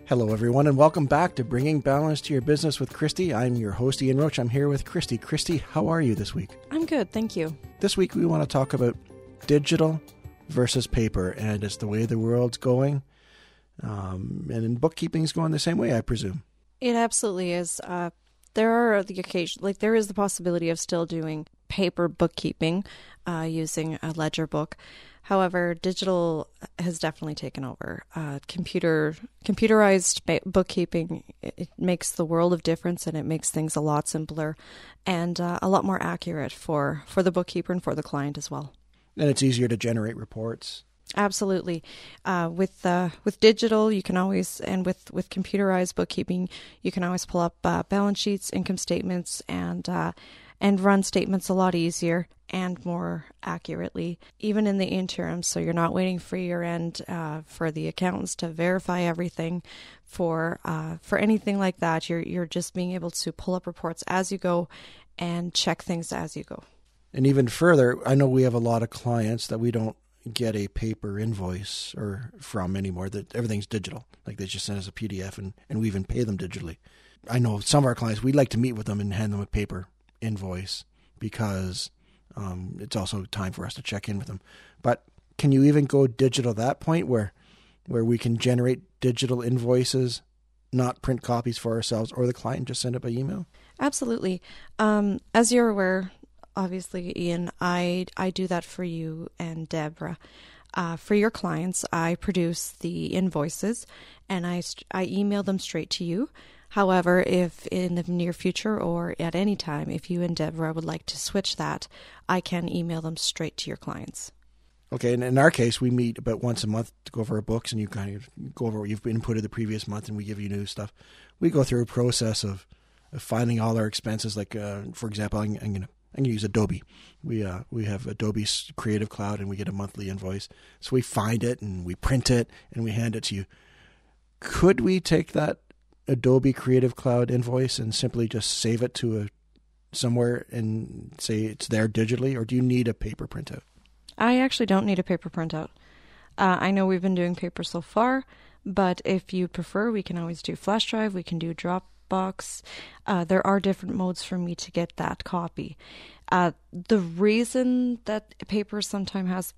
Hello, everyone, and welcome back to Bringing Balance to Your Business with Christy. I'm your host, Ian Roach. I'm here with Christy. Christy, how are you this week? I'm good, thank you. This week, we want to talk about digital versus paper, and it's the way the world's going. And in bookkeeping's going the same way, I presume. It absolutely is. There are the occasion, there is the possibility of still doing paper bookkeeping using a ledger book. However, digital has definitely taken over. Computerized bookkeeping, it makes the world of difference, and it makes things a lot simpler and a lot more accurate for the bookkeeper and for the client as well. And it's easier to generate reports. Absolutely. With digital, you can always, and with computerized bookkeeping, you can always pull up balance sheets, income statements, and run statements a lot easier and more accurately, even in the interim. So you're not waiting for year end for the accountants to verify everything. For anything like that, you're just being able to pull up reports as you go and check things as you go. And even further, I know we have a lot of clients that we don't get a paper invoice or from anymore, that everything's digital. Like they just send us a PDF and we even pay them digitally. I know some of our clients, we'd like to meet with them and hand them a paper invoice because it's also time for us to check in with them. But can you even go digital at that point where we can generate digital invoices, not print copies for ourselves, or the client just send it by email? Absolutely. As you're aware, obviously, Ian, I do that for you and Deborah. For your clients, I produce the invoices and I email them straight to you. However, if in the near future or at any time, if you and Deborah would like to switch that, I can email them straight to your clients. Okay, and in our case, we meet about once a month to go over our books, and you kind of go over what you've inputted the previous month, and we give you new stuff. We go through a process of finding all our expenses. Like, for example, I'm going to use Adobe. We have Adobe's Creative Cloud, and we get a monthly invoice. So we find it, and we print it, and we hand it to you. Could we take that Adobe Creative Cloud invoice and simply just save it to somewhere and say it's there digitally, or do you need a paper printout? I actually don't need a paper printout. I know we've been doing paper so far, but if you prefer, we can always do flash drive, we can do Dropbox. There are different modes for me to get that copy. The reason that paper sometimes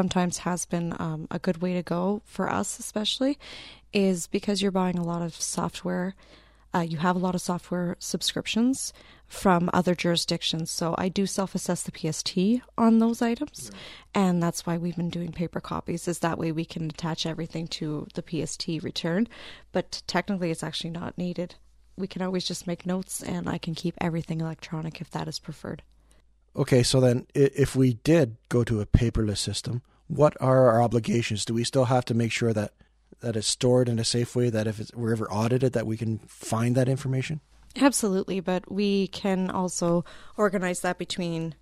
has been a good way to go for us especially is because you're buying a lot of software. You have a lot of software subscriptions from other jurisdictions. So I do self-assess the PST on those items. Right. And that's why we've been doing paper copies, is that way we can attach everything to the PST return. But technically it's actually not needed. We can always just make notes and I can keep everything electronic if that is preferred. Okay, so then if we did go to a paperless system, what are our obligations? Do we still have to make sure that it's stored in a safe way, that if we're ever audited, that we can find that information? Absolutely, but we can also organize that between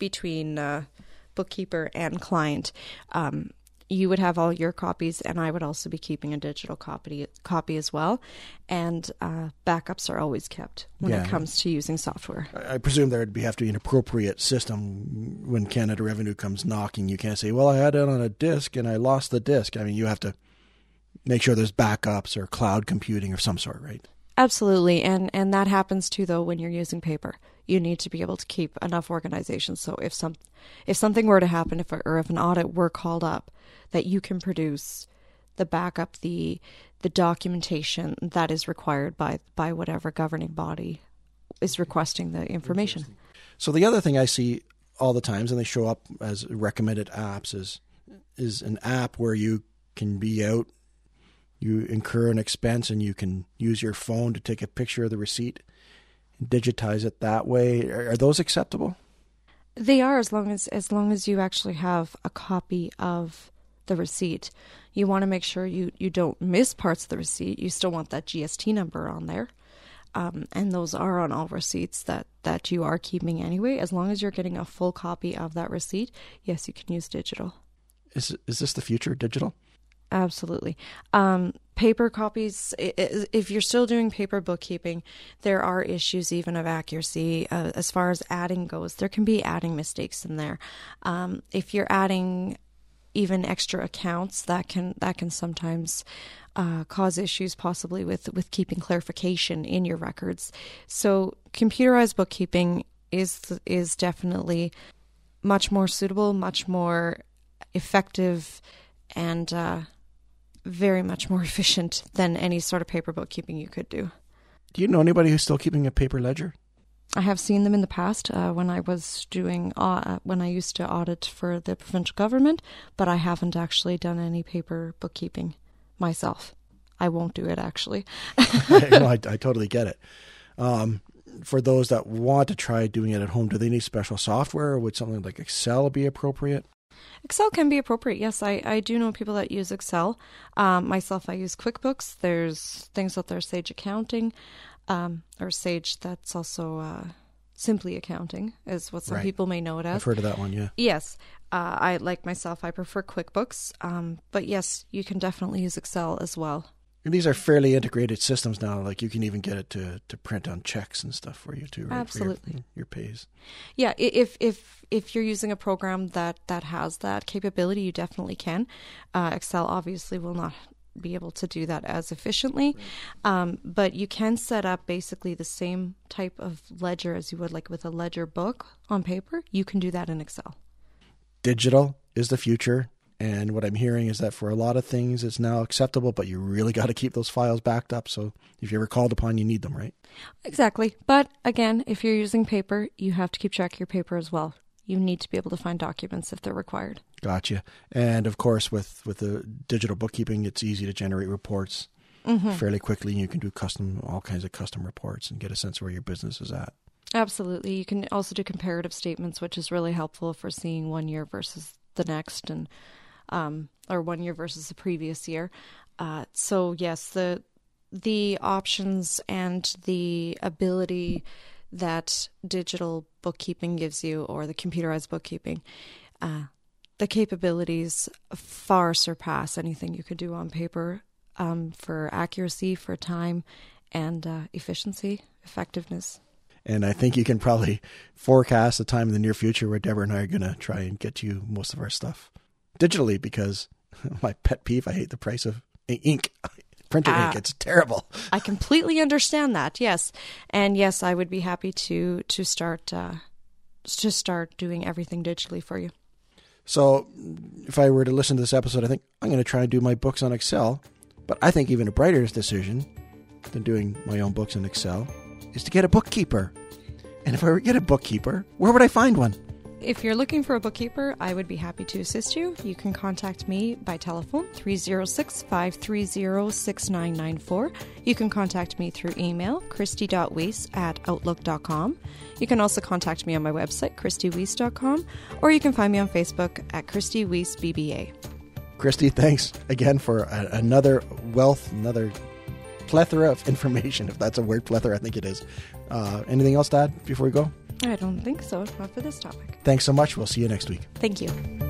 bookkeeper and client. You would have all your copies, and I would also be keeping a digital copy as well. And backups are always kept when it comes to using software. I presume there would have to be an appropriate system when Canada Revenue comes knocking. You can't say, well, I had it on a disk and I lost the disk. I mean, you have to make sure there's backups or cloud computing of some sort, right? Absolutely. And that happens too, though, when you're using paper. You need to be able to keep enough organization. So if something were to happen, if an audit were called up, that you can produce the backup, the documentation that is required by whatever governing body is requesting the information. So the other thing I see all the times, and they show up as recommended apps, is an app where you can be out, you incur an expense, and you can use your phone to take a picture of the receipt and digitize it that way. Are those acceptable? They are, as long as you actually have a copy of the receipt. You want to make sure you don't miss parts of the receipt. You still want that GST number on there. And those are on all receipts that you are keeping anyway. As long as you're getting a full copy of that receipt, yes, you can use digital. Is this the future, digital? Absolutely. Paper copies, if you're still doing paper bookkeeping, there are issues even of accuracy. As far as adding goes, there can be adding mistakes in there. If you're adding even extra accounts that can sometimes cause issues possibly with keeping clarification in your records. So computerized bookkeeping is definitely much more suitable, much more effective, and very much more efficient than any sort of paper bookkeeping you could do. Do you know anybody who's still keeping a paper ledger? I have seen them in the past when I was doing when I used to audit for the provincial government, but I haven't actually done any paper bookkeeping myself. I won't do it, actually. I totally get it. For those that want to try doing it at home, do they need special software, or would something like Excel be appropriate? Excel can be appropriate, yes. I do know people that use Excel. Myself, I use QuickBooks. There's things out there, Sage Accounting, or Sage, that's also Simply Accounting, is what some people may know it as. I've heard of that one, yeah. Yes. I prefer QuickBooks. But yes, you can definitely use Excel as well. And these are fairly integrated systems now. Like you can even get it to print on checks and stuff for you too, right? Absolutely. For your pays. Yeah, if you're using a program that has that capability, you definitely can. Excel obviously will not be able to do that as efficiently, but you can set up basically the same type of ledger as you would like with a ledger book on paper. You can do that in Excel. Digital is the future. And what I'm hearing is that for a lot of things, it's now acceptable, but you really got to keep those files backed up. So if you're ever called upon, you need them, right? Exactly. But again, if you're using paper, you have to keep track of your paper as well. You need to be able to find documents if they're required. Gotcha. And of course, with the digital bookkeeping, it's easy to generate reports fairly quickly. You can do all kinds of custom reports and get a sense of where your business is at. Absolutely. You can also do comparative statements, which is really helpful for seeing 1 year versus the next, and or 1 year versus the previous year. So yes, the options and the ability that digital bookkeeping gives you, or the computerized bookkeeping, the capabilities far surpass anything you could do on paper, for accuracy, for time, and efficiency, effectiveness. And I think you can probably forecast a time in the near future where Deborah and I are going to try and get you most of our stuff digitally, because my pet peeve, I hate the price of ink, printed ink. It's terrible. I completely understand that. Yes. And yes, I would be happy to start doing everything digitally for you. So if I were to listen to this episode, I think I'm going to try and do my books on Excel. But I think even a brighter decision than doing my own books in Excel is to get a bookkeeper. And if I were to get a bookkeeper, where would I find one? If you're looking for a bookkeeper, I would be happy to assist you. You can contact me by telephone, 306-530-6994. You can contact me through email, christy.weiss@outlook.com. You can also contact me on my website, christyweiss.com, or you can find me on Facebook at Christy Weiss BBA. Christy, thanks again for another plethora of information, if that's a word, plethora, I think it is. Anything else to add before we go? I don't think so, not for this topic. Thanks so much. We'll see you next week. Thank you.